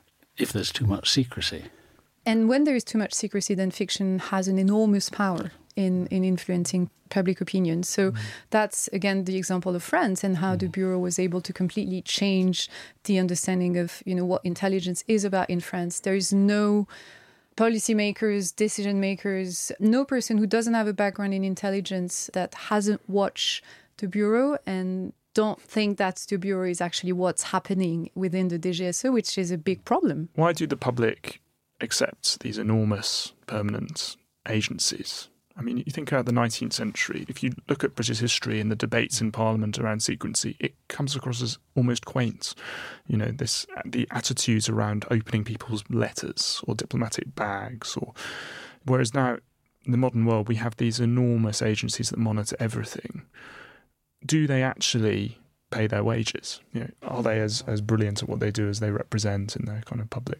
if there's too much secrecy. And when there is too much secrecy, then fiction has an enormous power in, in influencing public opinion. So mm. that's, again, the example of France and how mm. the Bureau was able to completely change the understanding of, you know, what intelligence is about in France. There is no policymakers, decision makers, no person who doesn't have a background in intelligence that hasn't watched the Bureau and don't think that the Bureau is actually what's happening within the D G S O, which is a big problem. Why do the public accept these enormous permanent agencies? I mean, you think about the nineteenth century, if you look at British history and the debates in Parliament around secrecy, it comes across as almost quaint. You know, this the attitudes around opening people's letters or diplomatic bags, or whereas now in the modern world we have these enormous agencies that monitor everything. Do they actually pay their wages? You know, are they as, as brilliant at what they do as they represent in their kind of public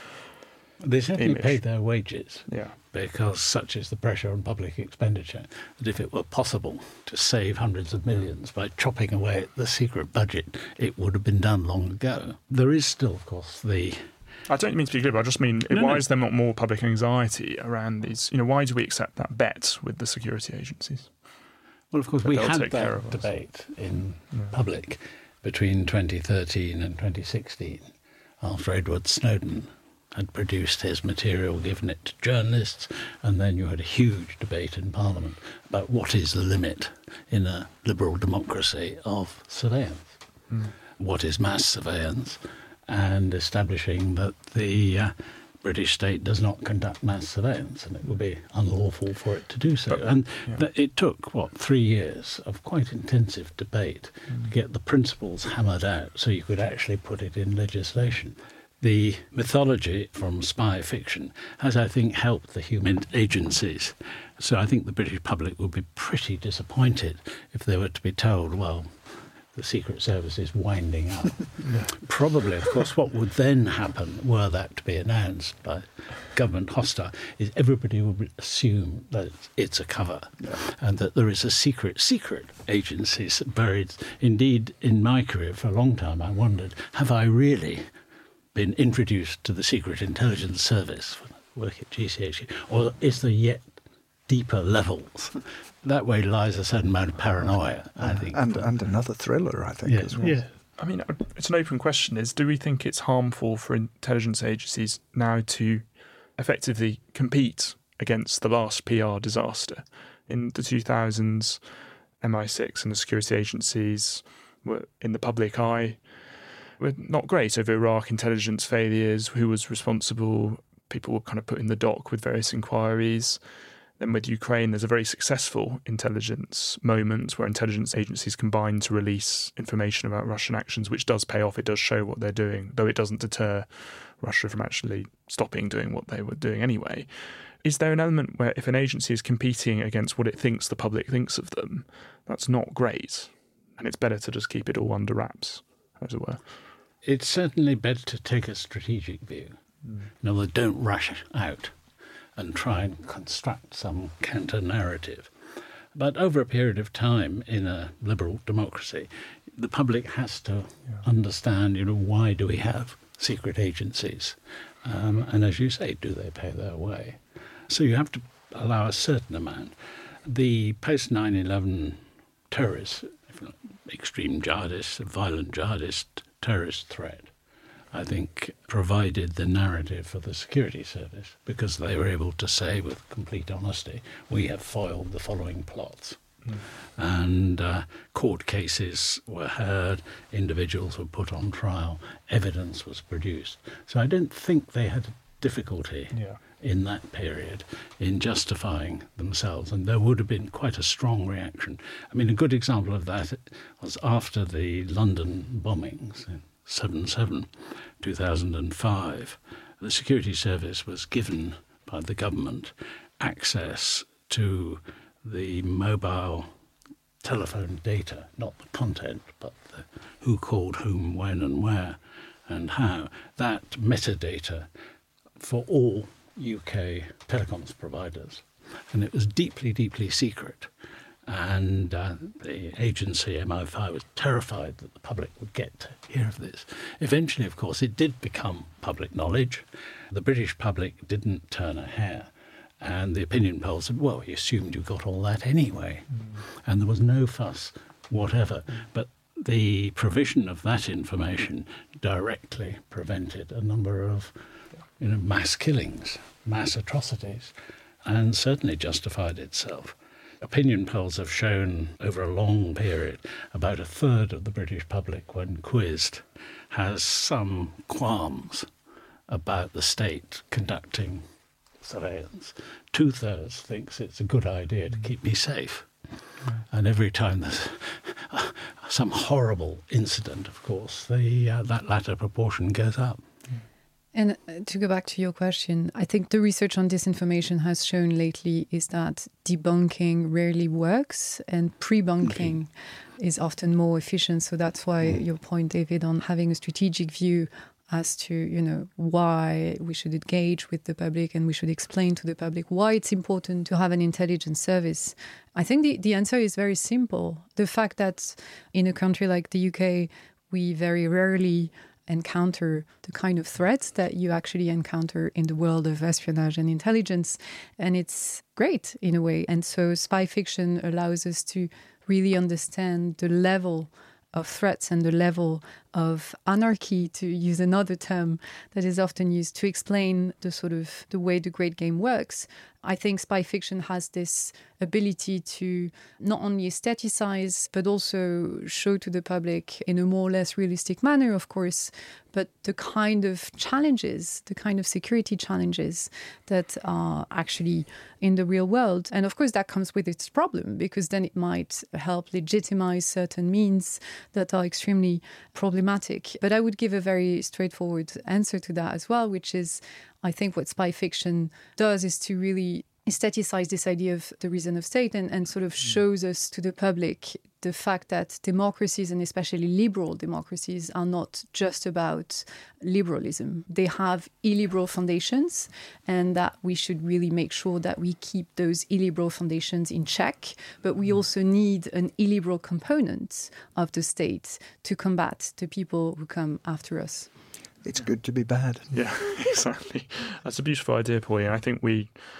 They certainly image? pay their wages, yeah, because such is the pressure on public expenditure that if it were possible to save hundreds of millions by chopping away at the secret budget, it would have been done long ago. There is still, of course, the... I don't mean to be glib, I just mean, no, why no. is there not more public anxiety around these? You know, why do we accept that bet with the security agencies? Well, of course, we had that debate in yeah. public between twenty thirteen and twenty sixteen after Edward Snowden had produced his material, given it to journalists, and then you had a huge debate in Parliament about what is the limit in a liberal democracy of surveillance. Mm. What is mass surveillance? And establishing that the uh, British state does not conduct mass surveillance, and it would be unlawful for it to do so. But, and yeah. th- it took, what, three years of quite intensive debate mm. to get the principles hammered out so you could actually put it in legislation. The mythology from spy fiction has, I think, helped the human agencies. So I think the British public would be pretty disappointed if they were to be told, well, the Secret Service is winding up. Yeah. Probably, of course, what would then happen, were that to be announced by government hostile, is everybody would assume that it's a cover yeah. and that there is a secret, secret agency buried. Indeed, in my career, for a long time, I wondered, have I really been introduced to the Secret Intelligence Service when I work at G C H Q, or is there yet deeper levels? That way lies a certain amount of paranoia, I think. And but, and another thriller, I think, yeah, as well. Yeah. I mean, it's an open question, is do we think it's harmful for intelligence agencies now to effectively compete against the last P R disaster? In the two thousands, M I six and the security agencies were in the public eye, were not great over Iraq intelligence failures, who was responsible. People were kind of put in the dock with various inquiries. Then with Ukraine, there's a very successful intelligence moment where intelligence agencies combine to release information about Russian actions, which does pay off. It does show what they're doing, though it doesn't deter Russia from actually stopping doing what they were doing anyway. Is there an element where if an agency is competing against what it thinks the public thinks of them, that's not great, and it's better to just keep it all under wraps, as it were? It's certainly better to take a strategic view. Mm. In other words, don't rush out and try and construct some counter-narrative. But over a period of time in a liberal democracy, the public has to yeah. understand, you know, why do we have secret agencies? Um, and as you say, do they pay their way? So you have to allow a certain amount. The post nine eleven terrorists, extreme jihadists, violent jihadist terrorist threat, I think, provided the narrative for the security service because they were able to say with complete honesty, we have foiled the following plots. Mm. And uh, court cases were heard, individuals were put on trial, evidence was produced. So I don't think they had difficulty yeah. in that period in justifying themselves, and there would have been quite a strong reaction. I mean, a good example of that was after the London bombings in seven seven, two thousand five, the security service was given by the government access to the mobile telephone data, not the content, but the who called whom, when and where and how. That metadata for all U K telecoms providers. And it was deeply, deeply secret. And uh, the agency, M I five, was terrified that the public would get to hear of this. Eventually, of course, it did become public knowledge. The British public didn't turn a hair. And the opinion polls said, well, we assumed you got all that anyway. Mm. And there was no fuss whatever. Mm. But the provision of that information directly prevented a number of you know, mass killings, mass atrocities, and certainly justified itself. Opinion polls have shown over a long period about a third of the British public, when quizzed, has some qualms about the state conducting surveillance. Two-thirds thinks it's a good idea to keep me safe. And every time there's some horrible incident, of course, the uh, that latter proportion goes up. And to go back to your question, I think the research on disinformation has shown lately is that debunking rarely works and pre-bunking okay. is often more efficient. So that's why mm. your point, David, on having a strategic view as to, you know, why we should engage with the public and we should explain to the public why it's important to have an intelligence service. I think the, the answer is very simple. The fact that in a country like the U K, we very rarely encounter the kind of threats that you actually encounter in the world of espionage and intelligence. And it's great in a way. And so spy fiction allows us to really understand the level of threats and the level of anarchy, to use another term that is often used to explain the sort of the way the great game works. I think spy fiction has this ability to not only aestheticize, but also show to the public in a more or less realistic manner, of course, but the kind of challenges, the kind of security challenges that are actually in the real world. And of course, that comes with its problem, because then it might help legitimize certain means that are extremely problematic. But I would give a very straightforward answer to that as well, which is, I think what spy fiction does is to really aestheticize this idea of the reason of state and, and sort of shows us to the public the fact that democracies, and especially liberal democracies, are not just about liberalism. They have illiberal foundations, and that we should really make sure that we keep those illiberal foundations in check. But we also need an illiberal component of the state to combat the people who come after us. It's good to be bad. Yeah, exactly. That's a beautiful idea, Pauline. I think we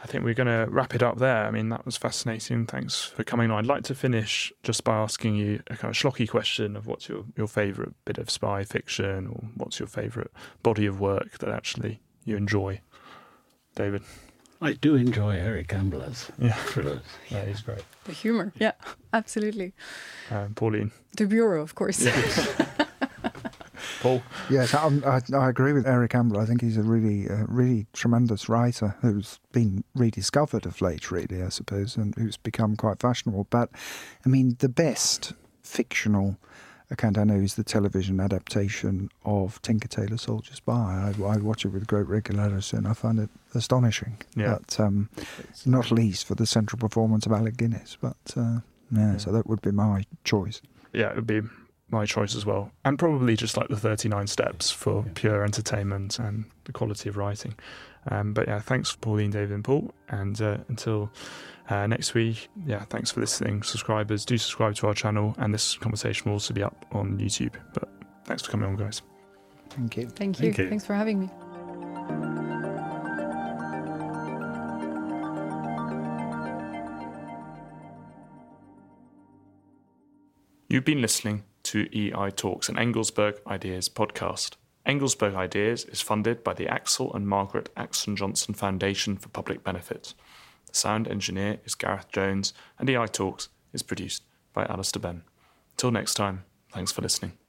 I think we're going to wrap it up there. I mean, that was fascinating. Thanks for coming on. I'd like to finish just by asking you a kind of schlocky question of what's your, your favourite bit of spy fiction, or what's your favourite body of work that actually you enjoy. David? I do enjoy Eric Ambler's yeah. thrillers. Yeah, he's great. The humour, yeah, absolutely. Um, Pauline? The Bureau, of course. Yes. Paul? Yes, I, I, I agree with Eric Ambler. I think he's a really, uh, really tremendous writer who's been rediscovered of late, really, I suppose, and who's become quite fashionable. But, I mean, the best fictional account I know is the television adaptation of Tinker Tailor Soldier Spy. I, I watch it with great regularity, and I find it astonishing. Yeah. But, um, not least for the central performance of Alec Guinness. But, uh, yeah, yeah, so that would be my choice. Yeah, it would be my choice as well. And probably just like the thirty-nine steps for yeah. pure entertainment and the quality of writing. Um, but yeah, thanks Pauline, David and Paul. And uh, until uh, next week, yeah, thanks for listening. Subscribers, do subscribe to our channel, and this conversation will also be up on YouTube. But thanks for coming on, guys. Thank you. Thank you. Thank you. Thanks for having me. You've been listening to E I Talks, an Engelsberg Ideas podcast. Engelsberg Ideas is funded by the Axel and Margaret Axon Johnson Foundation for Public Benefit. The sound engineer is Gareth Jones, and E I Talks is produced by Alistair Benn. Until next time, thanks for listening.